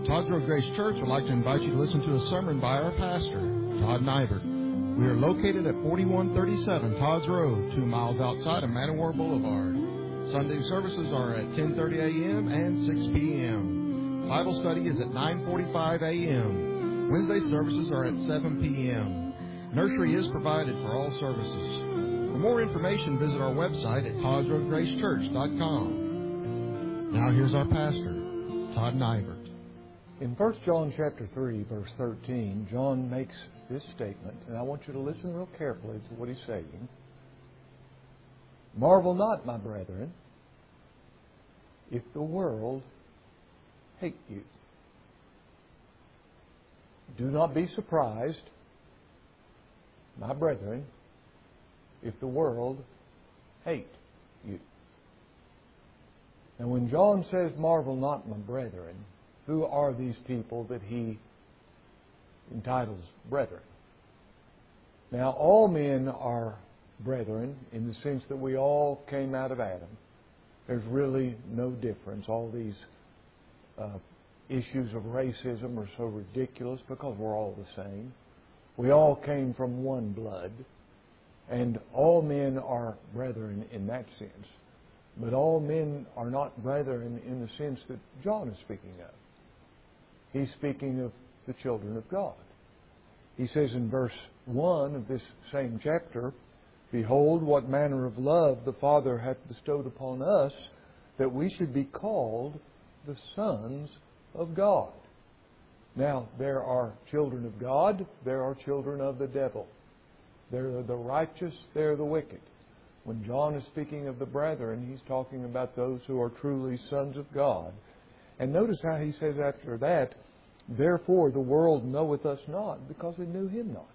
Todd Road Grace Church would like to invite you to listen to a sermon by our pastor, Todd Nybert. We are located at 4137 Todd's Road, 2 miles outside of Man O' War Boulevard. Sunday services are at 10:30 a.m. and 6 p.m. Bible study is at 9:45 a.m. Wednesday services are at 7 p.m. Nursery is provided for all services. For more information, visit our website at toddsroadgracechurch.com. Now here's our pastor, Todd Nybert. In 1 John chapter 3, verse 13, John makes this statement, and I want you to listen real carefully to what he's saying. Marvel not, my brethren, if the world hate you. Do not be surprised, my brethren, if the world hate you. Now when John says, marvel not, my brethren, who are these people that he entitles brethren? Now, all men are brethren in the sense that we all came out of Adam. There's really no difference. All these issues of racism are so ridiculous because we're all the same. We all came from one blood, and all men are brethren in that sense. But all men are not brethren in the sense that John is speaking of. He's speaking of the children of God. He says in verse 1 of this same chapter, behold, what manner of love the Father hath bestowed upon us, that we should be called the sons of God. Now, there are children of God, there are children of the devil. There are the righteous, there are the wicked. When John is speaking of the brethren, he's talking about those who are truly sons of God. And notice how he says after that, therefore the world knoweth us not, because it knew him not.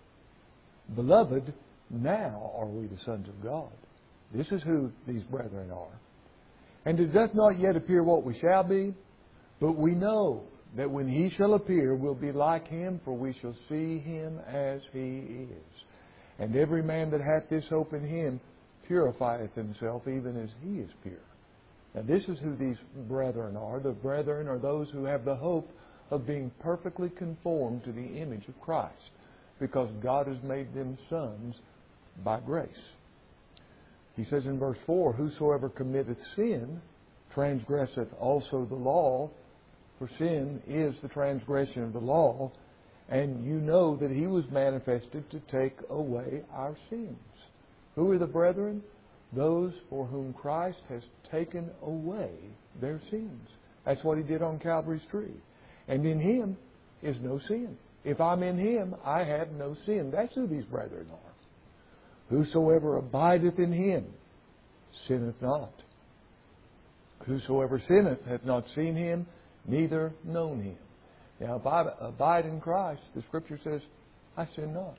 Beloved, now are we the sons of God. This is who these brethren are. And it doth not yet appear what we shall be, but we know that when he shall appear, we'll be like him, for we shall see him as he is. And every man that hath this hope in him purifieth himself, even as he is pure. Now this is who these brethren are. The brethren are those who have the hope of being perfectly conformed to the image of Christ, because God has made them sons by grace. He says in verse 4, whosoever committeth sin transgresseth also the law, for sin is the transgression of the law, and you know that he was manifested to take away our sins. Who are the brethren? Those for whom Christ has taken away their sins. That's what he did on Calvary's tree. And in him is no sin. If I'm in him, I have no sin. That's who these brethren are. Whosoever abideth in him sinneth not. Whosoever sinneth hath not seen him, neither known him. Now, if I abide in Christ, the Scripture says, I sin not.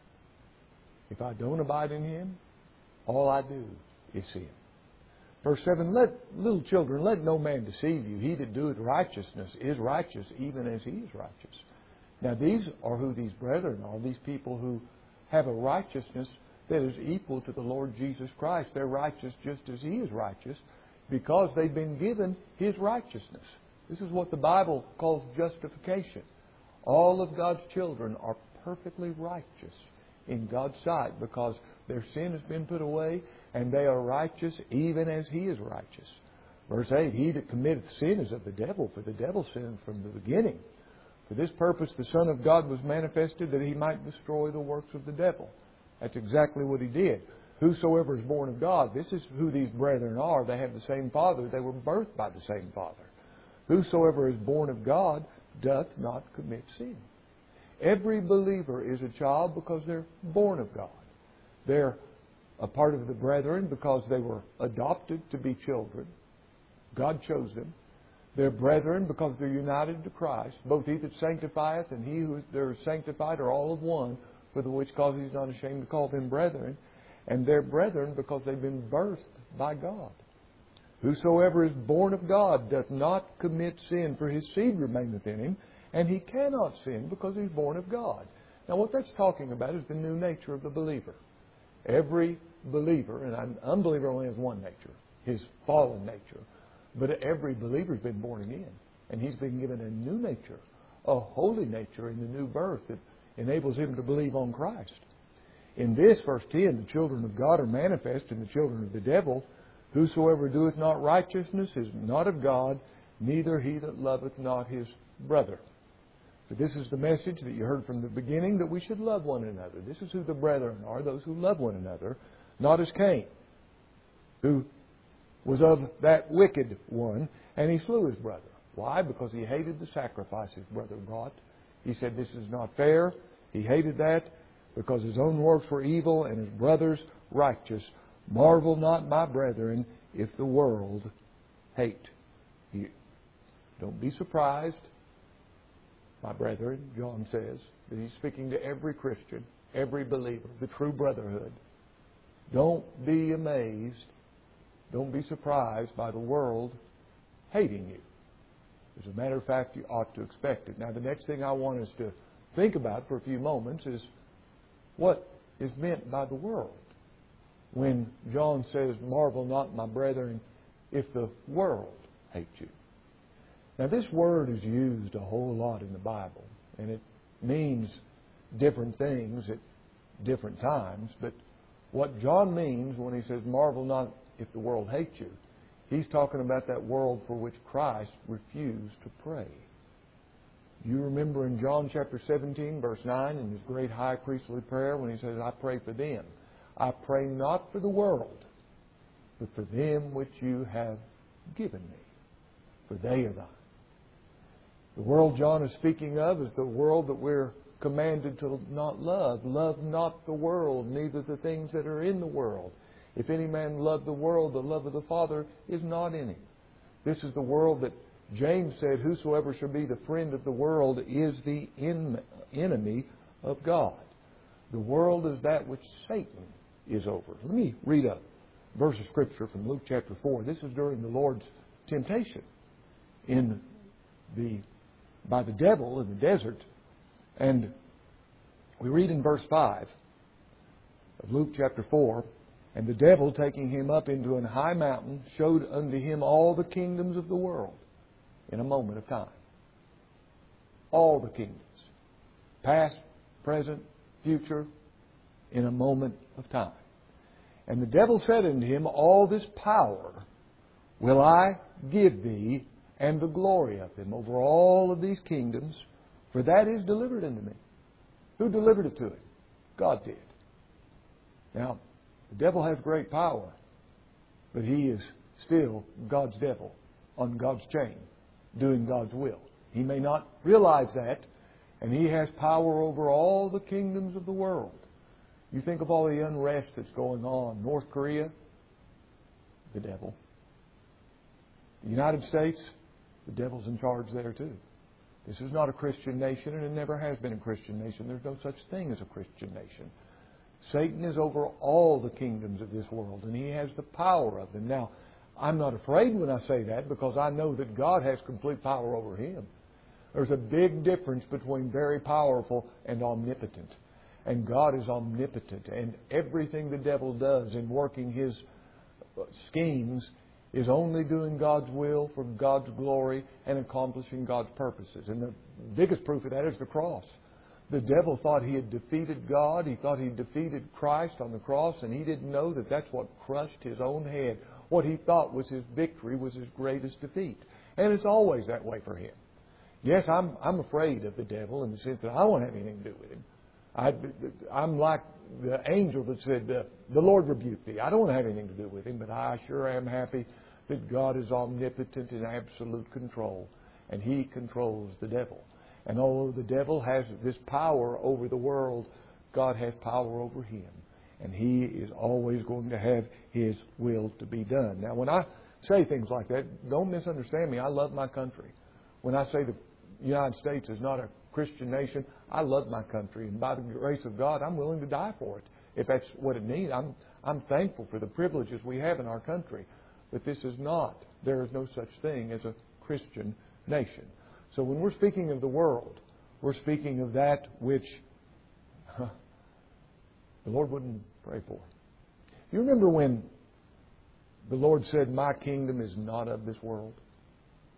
If I don't abide in him, all I do is sin. Verse 7, little children, let no man deceive you. He that doeth righteousness is righteous, even as he is righteous. Now, these are who these brethren are, these people who have a righteousness that is equal to the Lord Jesus Christ. They're righteous just as he is righteous, because they've been given his righteousness. This is what the Bible calls justification. All of God's children are perfectly righteous in God's sight, because their sin has been put away, and they are righteous even as he is righteous. Verse 8, he that committeth sin is of the devil, for the devil sinned from the beginning. For this purpose the Son of God was manifested, that he might destroy the works of the devil. That's exactly what he did. Whosoever is born of God, this is who these brethren are. They have the same Father. They were birthed by the same Father. Whosoever is born of God doth not commit sin. Every believer is a child because they're born of God. They're a part of the brethren because they were adopted to be children. God chose them. They're brethren because they're united to Christ. Both he that sanctifieth and he who is sanctified are all of one, for the which cause he's not ashamed to call them brethren. And they're brethren because they've been birthed by God. Whosoever is born of God doth not commit sin, for his seed remaineth in him, and he cannot sin because he's born of God. Now what that's talking about is the new nature of the believer. Every believer, and an unbeliever only has one nature, his fallen nature. But every believer has been born again. And he's been given a new nature, a holy nature in the new birth that enables him to believe on Christ. In this, verse 10, the children of God are manifest in the children of the devil. Whosoever doeth not righteousness is not of God, neither he that loveth not his brother. So this is the message that you heard from the beginning, that we should love one another. This is who the brethren are, those who love one another, not as Cain, who was of that wicked one, and he slew his brother. Why? Because he hated the sacrifice his brother brought. He said, this is not fair. He hated that because his own works were evil and his brother's righteous. Marvel not, my brethren, if the world hate you. Don't be surprised, my brethren, John says, that he's speaking to every Christian, every believer, the true brotherhood. Don't be amazed, don't be surprised by the world hating you. As a matter of fact, you ought to expect it. Now, the next thing I want us to think about for a few moments is what is meant by the world. When John says, marvel not, my brethren, if the world hate you. Now, this word is used a whole lot in the Bible, and it means different things at different times. But what John means when he says, marvel not if the world hates you, he's talking about that world for which Christ refused to pray. You remember in John chapter 17, verse 9, in his great high priestly prayer, when he says, I pray for them. I pray not for the world, but for them which you have given me, for they are thine. The world John is speaking of is the world that we're commanded to not love. Love not the world, neither the things that are in the world. If any man love the world, the love of the Father is not in him. This is the world that James said, whosoever shall be the friend of the world is the enemy of God. The world is that which Satan is over. Let me read a verse of Scripture from Luke chapter 4. This is during the Lord's temptation by the devil in the desert. And we read in verse 5 of Luke chapter 4, and the devil, taking him up into an high mountain, showed unto him all the kingdoms of the world in a moment of time. All the kingdoms. Past, present, future, in a moment of time. And the devil said unto him, all this power will I give thee, and the glory of them over all of these kingdoms, for that is delivered unto me. Who delivered it to him? God did. Now, the devil has great power, but he is still God's devil on God's chain, doing God's will. He may not realize that, and he has power over all the kingdoms of the world. You think of all the unrest that's going on. North Korea, the devil. The United States, the devil's in charge there too. This is not a Christian nation, and it never has been a Christian nation. There's no such thing as a Christian nation. Satan is over all the kingdoms of this world, and he has the power of them. Now, I'm not afraid when I say that, because I know that God has complete power over him. There's a big difference between very powerful and omnipotent. And God is omnipotent, and everything the devil does in working his schemes is only doing God's will for God's glory and accomplishing God's purposes. And the biggest proof of that is the cross. The devil thought he had defeated God. He thought he defeated Christ on the cross, and he didn't know that that's what crushed his own head. What he thought was his victory was his greatest defeat. And it's always that way for him. Yes, I'm afraid of the devil in the sense that I don't have anything to do with him. I'm like the angel that said, the Lord rebuke thee. I don't have anything to do with him, but I sure am happy that God is omnipotent in absolute control, and he controls the devil. And although the devil has this power over the world, God has power over him. And he is always going to have his will to be done. Now, when I say things like that, don't misunderstand me. I love my country. When I say the United States is not a Christian nation, I love my country. And by the grace of God, I'm willing to die for it, if that's what it needs. I'm thankful for the privileges we have in our country. But this is not. There is no such thing as a Christian nation. So when we're speaking of the world, we're speaking of that which the Lord wouldn't pray for. You remember when the Lord said, my kingdom is not of this world?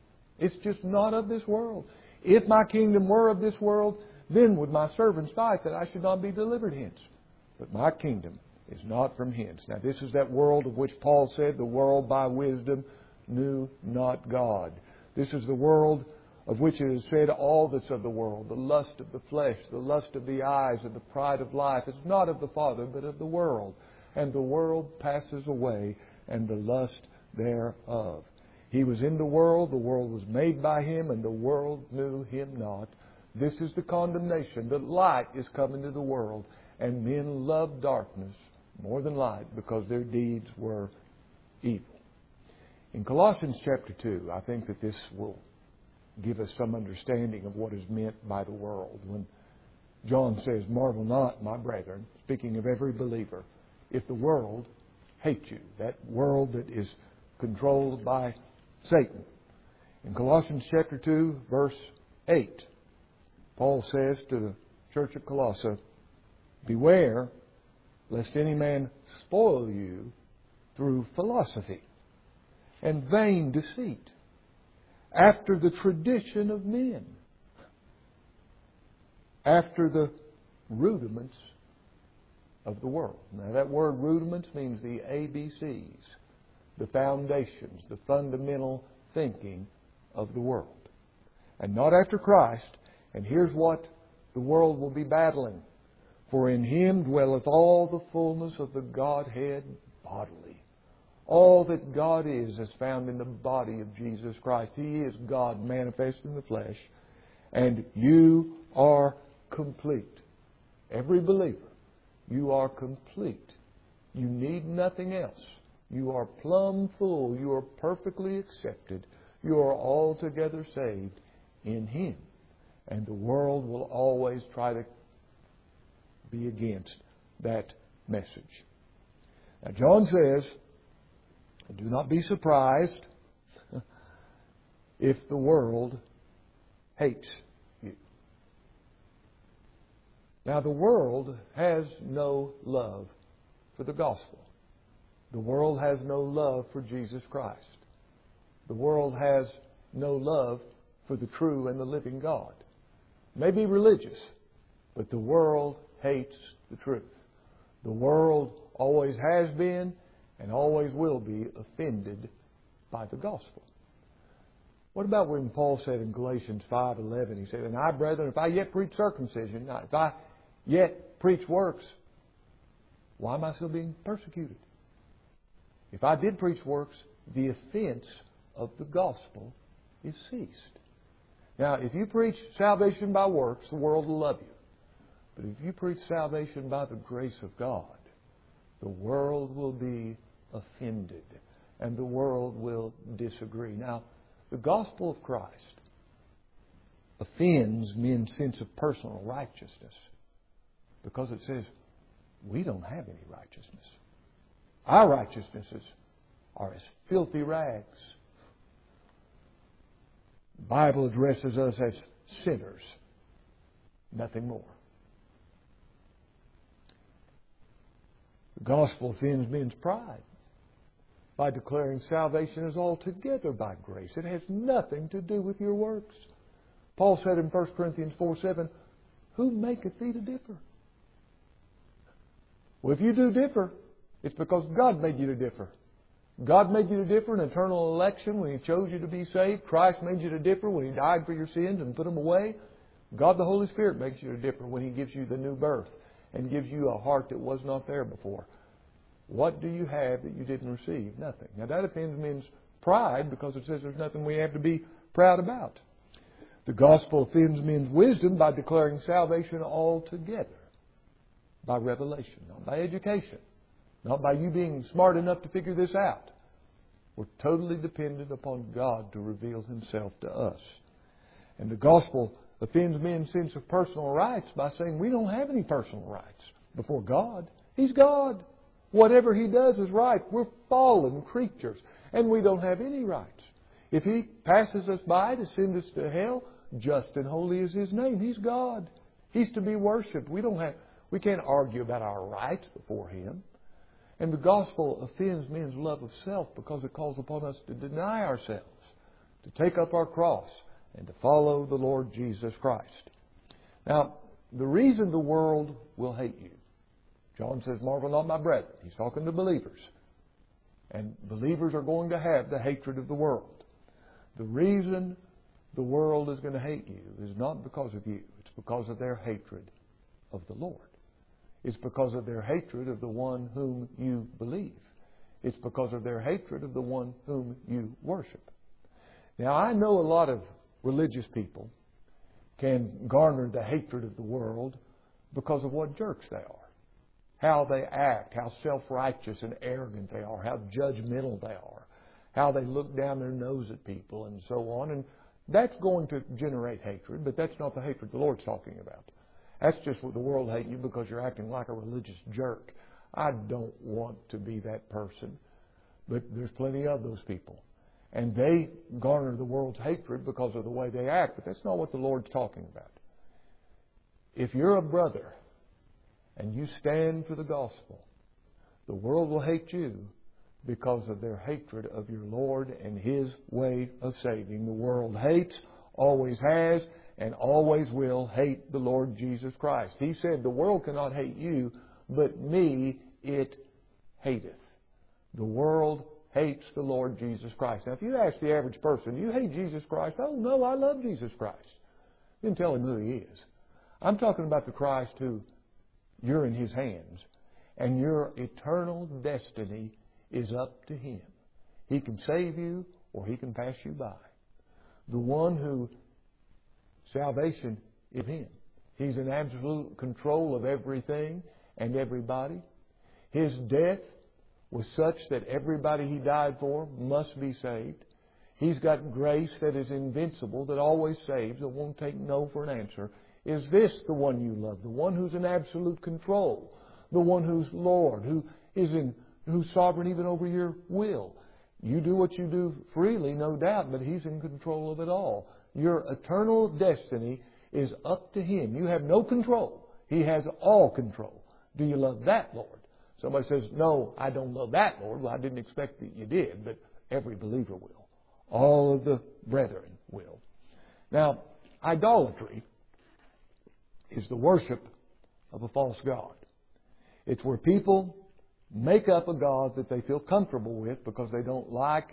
It's just not of this world. If my kingdom were of this world, then would my servants fight that I should not be delivered hence. But my kingdom is not from hence. Now this is that world of which Paul said, the world by wisdom knew not God. This is the world of which it is said, all that's of the world, the lust of the flesh, the lust of the eyes, and the pride of life, is not of the Father, but of the world. And the world passes away, and the lust thereof. He was in the world was made by Him, and the world knew Him not. This is the condemnation, that light is come into the world, and men love darkness more than light, because their deeds were evil. In Colossians chapter 2, I think that this will give us some understanding of what is meant by the world. When John says, marvel not, my brethren, speaking of every believer, if the world hates you, that world that is controlled by Satan. In Colossians chapter 2, verse 8, Paul says to the church of Colossae, beware lest any man spoil you through philosophy and vain deceit, after the tradition of men, after the rudiments of the world. Now that word rudiments means the ABCs, the foundations, the fundamental thinking of the world. And not after Christ. And here's what the world will be battling. For in Him dwelleth all the fullness of the Godhead bodily. All that God is found in the body of Jesus Christ. He is God manifest in the flesh. And you are complete. Every believer, you are complete. You need nothing else. You are plumb full. You are perfectly accepted. You are altogether saved in Him. And the world will always try to be against that message. Now, John says, do not be surprised if the world hates you. Now, the world has no love for the gospel. The world has no love for Jesus Christ. The world has no love for the true and the living God. It may be religious, but the world hates the truth. The world always has been and always will be offended by the gospel. What about when Paul said in Galatians 5:11, he said, and I, brethren, if I yet preach circumcision, if I yet preach works, why am I still being persecuted? If I did preach works, the offense of the gospel is ceased. Now, if you preach salvation by works, the world will love you. But if you preach salvation by the grace of God, the world will be offended and the world will disagree. Now, the gospel of Christ offends men's sense of personal righteousness because it says we don't have any righteousness. Our righteousnesses are as filthy rags. The Bible addresses us as sinners, nothing more. The gospel offends men's pride by declaring salvation is altogether by grace. It has nothing to do with your works. Paul said in 1 Corinthians 4:7, who maketh thee to differ? Well, if you do differ, it's because God made you to differ. God made you to differ in eternal election when He chose you to be saved. Christ made you to differ when He died for your sins and put them away. God the Holy Spirit makes you to differ when He gives you the new birth and gives you a heart that was not there before. What do you have that you didn't receive? Nothing. Now that offends men's pride because it says there's nothing we have to be proud about. The gospel offends men's wisdom by declaring salvation altogether by revelation, not by education, not by you being smart enough to figure this out. We're totally dependent upon God to reveal Himself to us. And the gospel offends men's sense of personal rights by saying we don't have any personal rights before God. He's God. Whatever He does is right. We're fallen creatures, and we don't have any rights. If He passes us by to send us to hell, just and holy is His name. He's God. He's to be worshipped. We can't argue about our rights before Him. And the gospel offends men's love of self because it calls upon us to deny ourselves, to take up our cross and to follow the Lord Jesus Christ. Now, the reason the world will hate you, John says, marvel not, my brethren. He's talking to believers. And believers are going to have the hatred of the world. The reason the world is going to hate you is not because of you. It's because of their hatred of the Lord. It's because of their hatred of the one whom you believe. It's because of their hatred of the one whom you worship. Now, I know a lot of religious people can garner the hatred of the world because of what jerks they are. How they act, how self-righteous and arrogant they are, how judgmental they are, how they look down their nose at people and so on. And that's going to generate hatred, but that's not the hatred the Lord's talking about. That's just what the world hate you because you're acting like a religious jerk. I don't want to be that person, but there's plenty of those people. And they garner the world's hatred because of the way they act, but that's not what the Lord's talking about. If you're a brother and you stand for the gospel, the world will hate you because of their hatred of your Lord and His way of saving. The world hates, always has, and always will hate the Lord Jesus Christ. He said, the world cannot hate you, but me it hateth. The world hates the Lord Jesus Christ. Now, if you ask the average person, do you hate Jesus Christ? Oh, no, I love Jesus Christ. You can tell him who He is. I'm talking about the Christ who you're in His hands, and your eternal destiny is up to Him. He can save you or He can pass you by. The one who salvation is Him. He's in absolute control of everything and everybody. His death was such that everybody He died for must be saved. He's got grace that is invincible, that always saves, that won't take no for an answer. Is this the one you love? The one who's in absolute control? The one who's Lord, who's sovereign even over your will? You do what you do freely, no doubt, but He's in control of it all. Your eternal destiny is up to Him. You have no control. He has all control. Do you love that Lord? Somebody says, no, I don't love that Lord. Well, I didn't expect that you did, but every believer will. All of the brethren will. Now, idolatry is the worship of a false god. It's where people make up a god that they feel comfortable with because they don't like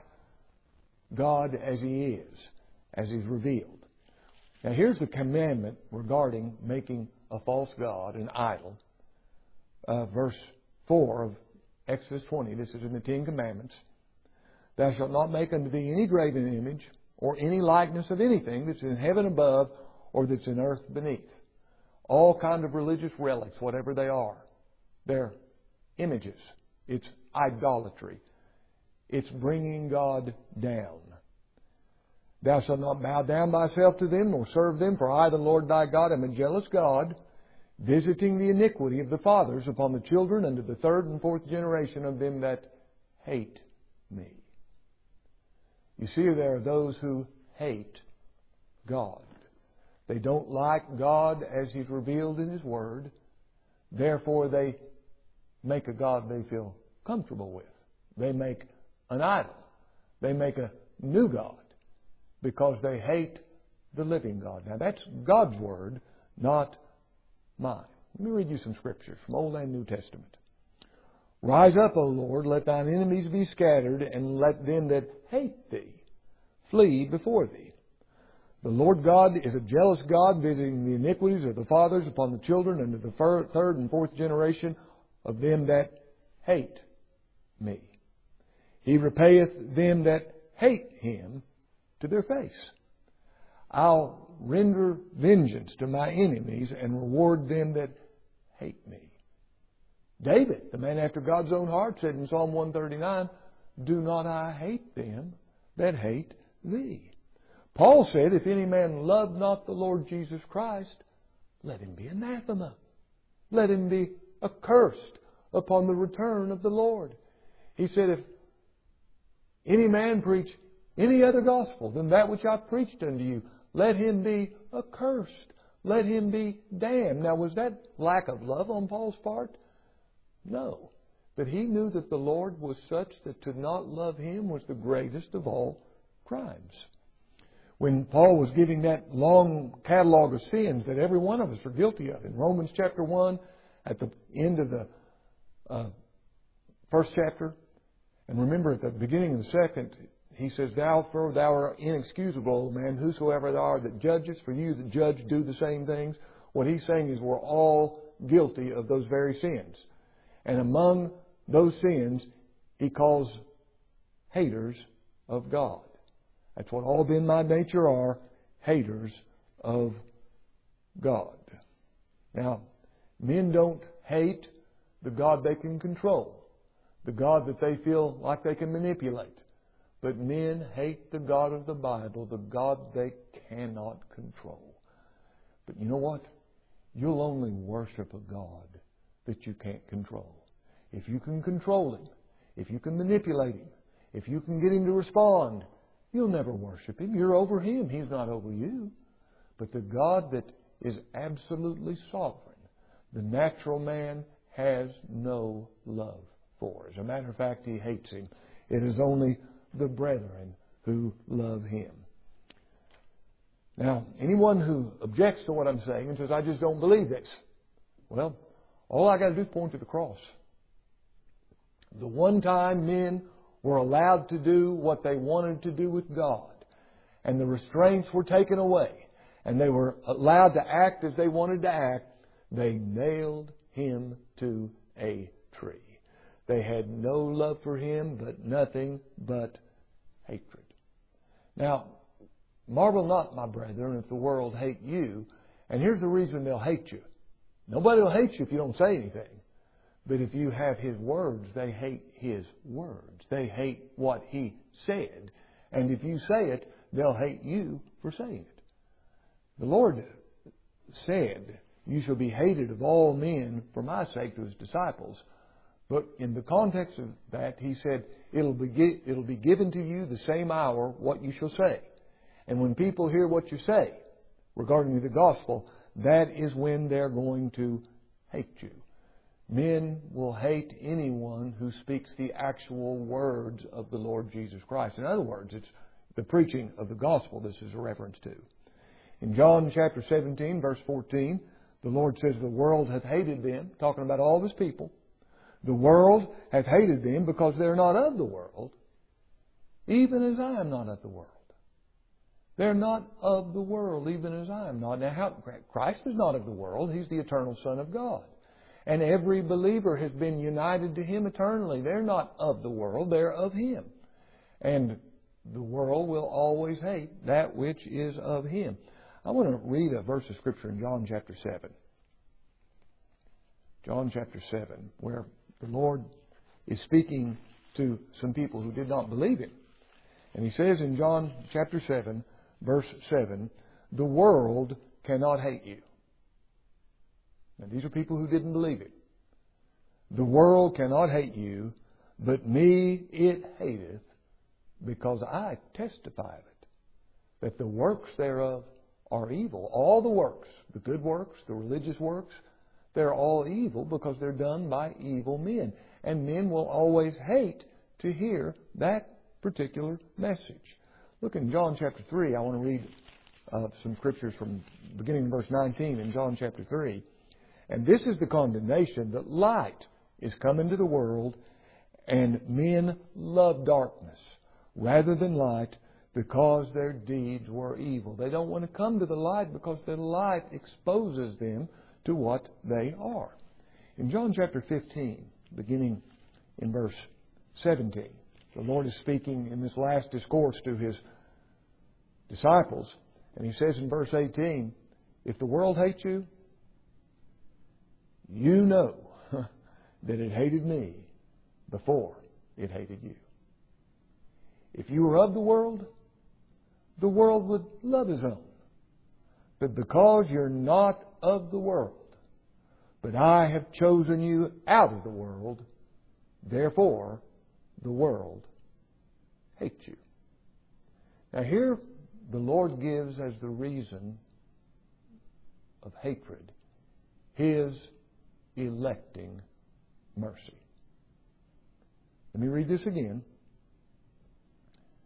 God as He is, as He's revealed. Now, here's the commandment regarding making a false god, an idol. Verse 4 of Exodus 20. This is in the Ten Commandments. Thou shalt not make unto thee any graven image or any likeness of anything that's in heaven above or that's in earth beneath. All kind of religious relics, whatever they are, they're images. It's idolatry. It's bringing God down. Thou shalt not bow down thyself to them, nor serve them, for I, the Lord thy God, am a jealous God, visiting the iniquity of the fathers upon the children unto the third and fourth generation of them that hate me. You see, there are those who hate God. They don't like God as He's revealed in His Word. Therefore, they make a God they feel comfortable with. They make an idol. They make a new God because they hate the living God. Now, that's God's Word, not mine. Let me read you some scriptures from Old and New Testament. Rise up, O Lord, let thine enemies be scattered, and let them that hate thee flee before thee. The Lord God is a jealous God, visiting the iniquities of the fathers upon the children unto the third and fourth generation of them that hate me. He repayeth them that hate Him to their face. I'll render vengeance to my enemies and reward them that hate me. David, the man after God's own heart, said in Psalm 139, do not I hate them that hate thee? Paul said, if any man love not the Lord Jesus Christ, let him be anathema. Let him be accursed upon the return of the Lord. He said, if any man preach any other gospel than that which I preached unto you, let him be accursed. Let him be damned. Now, was that lack of love on Paul's part? No. But he knew that the Lord was such that to not love Him was the greatest of all crimes. when Paul was giving that long catalog of sins that every one of us are guilty of. In Romans chapter 1, at the end of the first chapter, and remember at the beginning of the second, he says, thou art inexcusable, old man, whosoever thou art that judgest, for you that judge do the same things. What he's saying is we're all guilty of those very sins. And among those sins, he calls haters of God. That's what all men by nature are, haters of God. Now, men don't hate the God they can control, the God that they feel like they can manipulate. But men hate the God of the Bible, the God they cannot control. But you know what? You'll only worship a God that you can't control. If you can control Him, if you can manipulate Him, if you can get Him to respond, you'll never worship Him. You're over Him. He's not over you. But the God that is absolutely sovereign, the natural man has no love for. As a matter of fact, he hates Him. It is only the brethren who love Him. Now, anyone who objects to what I'm saying and says, I just don't believe this, well, all I got to do is point to the cross. The one time men were allowed to do what they wanted to do with God, and the restraints were taken away, and they were allowed to act as they wanted to act, they nailed Him to a tree. They had no love for Him, but nothing but hatred. Now, marvel not, my brethren, if the world hate you. And here's the reason they'll hate you. Nobody will hate you if you don't say anything. But if you have His words, they hate His words. They hate what He said. And if you say it, they'll hate you for saying it. The Lord said, you shall be hated of all men for my sake, to His disciples. But in the context of that, He said, it'll be given to you the same hour what you shall say. And when people hear what you say regarding the gospel, that is when they're going to hate you. Men will hate anyone who speaks the actual words of the Lord Jesus Christ. In other words, it's the preaching of the gospel this is a reference to. In John chapter 17, verse 14, the Lord says, the world hath hated them, talking about all of His people. The world hath hated them because they're not of the world, even as I am not of the world. They're not of the world, even as I am not. Now, Christ is not of the world. He's the eternal Son of God. And every believer has been united to Him eternally. They're not of the world. They're of Him. And the world will always hate that which is of Him. I want to read a verse of Scripture in John chapter 7. John chapter 7, where the Lord is speaking to some people who did not believe Him. And He says in John chapter 7, verse 7, the world cannot hate you. Now, these are people who didn't believe it. The world cannot hate you, but me it hateth, because I testify of it, that the works thereof are evil. All the works, the good works, the religious works, they're all evil because they're done by evil men. And men will always hate to hear that particular message. Look in John chapter 3. I want to read some scriptures from beginning in verse 19 in John chapter 3. And this is the condemnation, that light is come into the world, and men love darkness rather than light, because their deeds were evil. They don't want to come to the light because the light exposes them to what they are. In John chapter 15, beginning in verse 17, the Lord is speaking in this last discourse to His disciples, and He says in verse 18, if the world hates you, you know that it hated me before it hated you. If you were of the world would love His own. But because you're not of the world, but I have chosen you out of the world, therefore the world hates you. Now here the Lord gives as the reason of hatred His electing mercy. Let me read this again.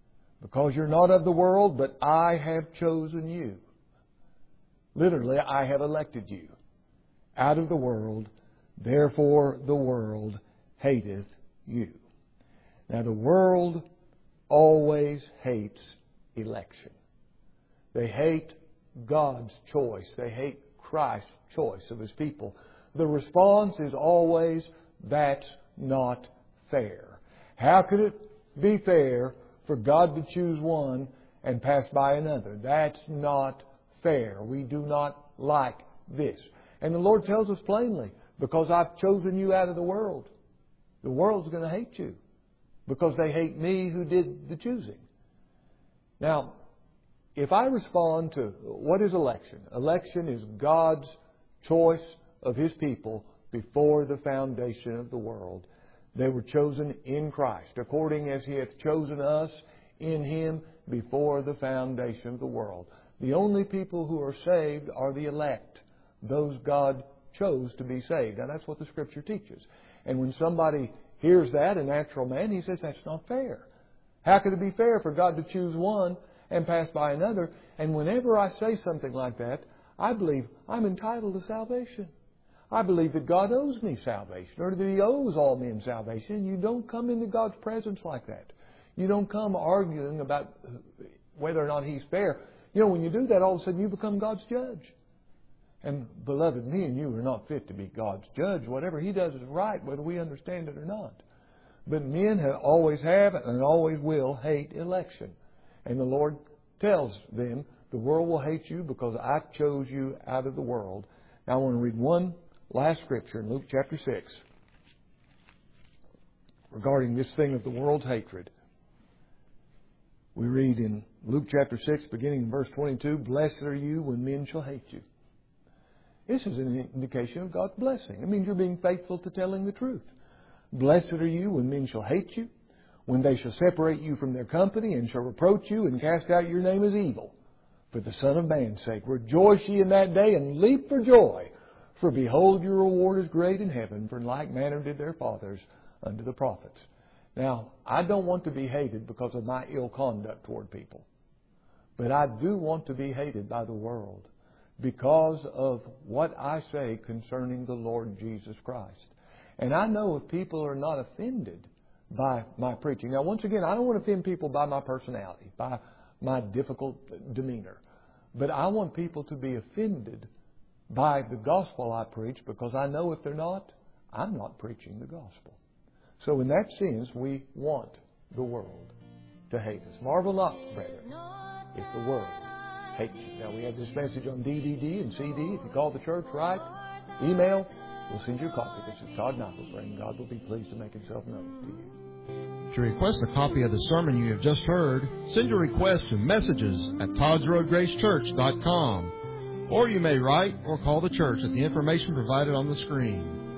Because you're not of the world, but I have chosen you. Literally, I have elected you out of the world. Therefore, the world hateth you. Now, the world always hates election. They hate God's choice. They hate Christ's choice of His people. The response is always, that's not fair. How could it be fair for God to choose one and pass by another? That's not fair. We do not like this. And the Lord tells us plainly, because I've chosen you out of the world, the world's going to hate you because they hate me who did the choosing. Now, if I respond to what is election? Election is God's choice of His people before the foundation of the world. They were chosen in Christ, according as He hath chosen us in Him before the foundation of the world. The only people who are saved are the elect, those God chose to be saved. Now, that's what the Scripture teaches. And when somebody hears that, a natural man, he says, that's not fair. How could it be fair for God to choose one and pass by another? And whenever I say something like that, I believe I'm entitled to salvation. I believe that God owes me salvation, or that He owes all men salvation. You don't come into God's presence like that. You don't come arguing about whether or not He's fair. You know, when you do that, all of a sudden you become God's judge. And, beloved, me and you are not fit to be God's judge. Whatever He does is right, whether we understand it or not. But men always have and always will hate election. And the Lord tells them, the world will hate you because I chose you out of the world. Now I want to read one last scripture in Luke chapter 6 regarding this thing of the world's hatred. We read in Luke chapter 6, beginning in verse 22, Blessed are you when men shall hate you. This is an indication of God's blessing. It means you're being faithful to telling the truth. Blessed are you when men shall hate you, when they shall separate you from their company, and shall reproach you, and cast out your name as evil, for the Son of Man's sake. Rejoice ye in that day, and leap for joy. For behold, your reward is great in heaven, for in like manner did their fathers unto the prophets. Now, I don't want to be hated because of my ill conduct toward people. But I do want to be hated by the world because of what I say concerning the Lord Jesus Christ. And I know if people are not offended by my preaching. Now, once again, I don't want to offend people by my personality, by my difficult demeanor. But I want people to be offended by the gospel I preach, because I know if they're not, I'm not preaching the gospel. So in that sense, we want the world to hate us. Marvel not, brethren, if the world hates you. Now, we have this message on DVD and CD. If you call the church, write, email, we'll send you a copy. This is Todd Knuckles, and God will be pleased to make Himself known to you. To request a copy of the sermon you have just heard, send your request to messages at ToddsRoadGraceChurch.com. Or you may write or call the church at the information provided on the screen.